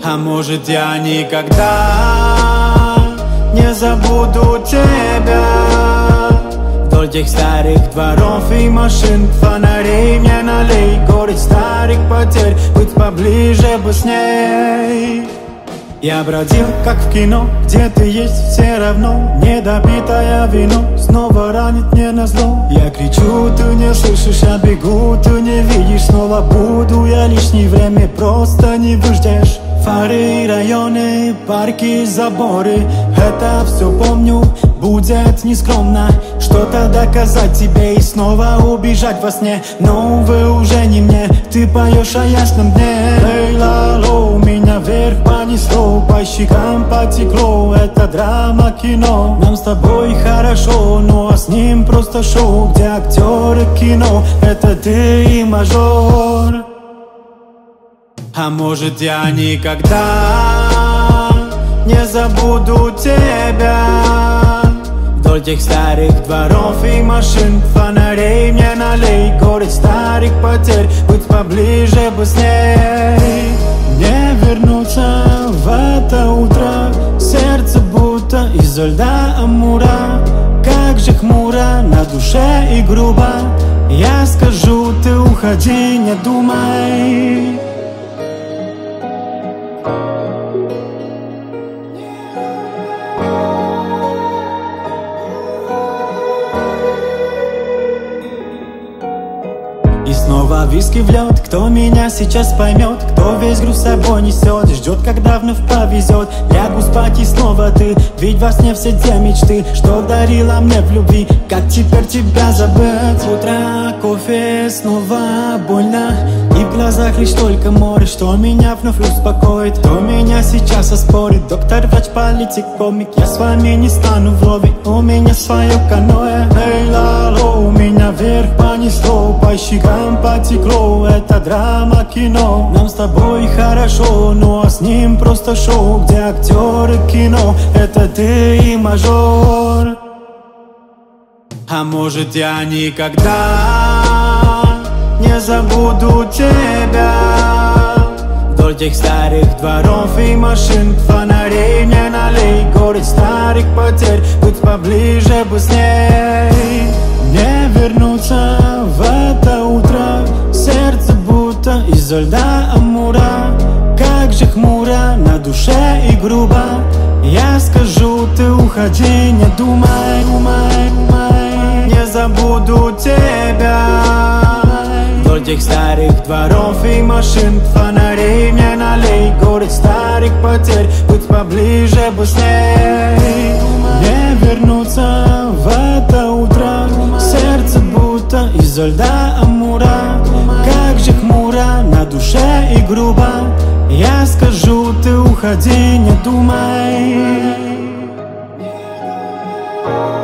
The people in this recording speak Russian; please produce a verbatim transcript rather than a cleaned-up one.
А может, я никогда не забуду тебя. Вдоль тех старых дворов и машин, фонарей мне налей. Город старых потерь, быть поближе бы с ней. Я бродил, как в кино, где ты есть все равно. Недопитое вино снова ранит мне назло. Я кричу, ты не слышишь, я бегу, ты не видишь. Снова буду я лишнее время, просто не выждешь. Фары, районы, парки, заборы, это все помню, будет нескромно что-то доказать тебе и снова убежать во сне. Но, увы, уже не мне, ты поешь о ясном дне. Эй, лало, меня вверх понесло, по щекам потекло, это драма, кино. Нам с тобой хорошо, ну а с ним просто шоу, где актеры кино, это ты и мажор. А может, я никогда не забуду тебя. Вдоль тех старых дворов и машин, фонарей мне налей. Город старых потерь, быть поближе бы с ней. Не вернуться в это утро, сердце будто изо льда Амура. Как же хмуро на душе и грубо, я скажу, ты уходи, не думай. И снова виски в лед, кто меня сейчас поймет, кто весь груз с собой несет, ждет, когда вновь повезет. Лягу спать и снова ты, ведь во сне все те мечты, что дарила мне в любви, как теперь тебя забыть. Утро, кофе, снова больно, и в глазах лишь только море, что меня вновь успокоит. Кто меня сейчас оспорит, доктор, врач, политик, комик, я с вами не стану вровень, у меня свое каноэ. Эй, лало, меня вверх понесло, по щекам потекло, это драма, кино. Нам с тобой хорошо, ну а с ним просто шоу, где актеры кино, это ты и мажор. А может, я никогда не забуду тебя. Вдоль тех старых дворов и машин, фонарей мне налей. Город старых потерь, быть поближе бы с ней. Не вернуться в это утро, сердце будто изо льда Амура. Как же хмуро на душе и грубо, я скажу, ты уходи, не думай, думай, думай. Не забуду тебя. Вдоль тех старых дворов и машин, фонарей мне налей. Город старых потерь, быть поближе бы с ней. Не вернуться в это утро, сердце будто изо льда Амура. Как же хмуро на душе и грубо, я скажу, ты уходи, не думай.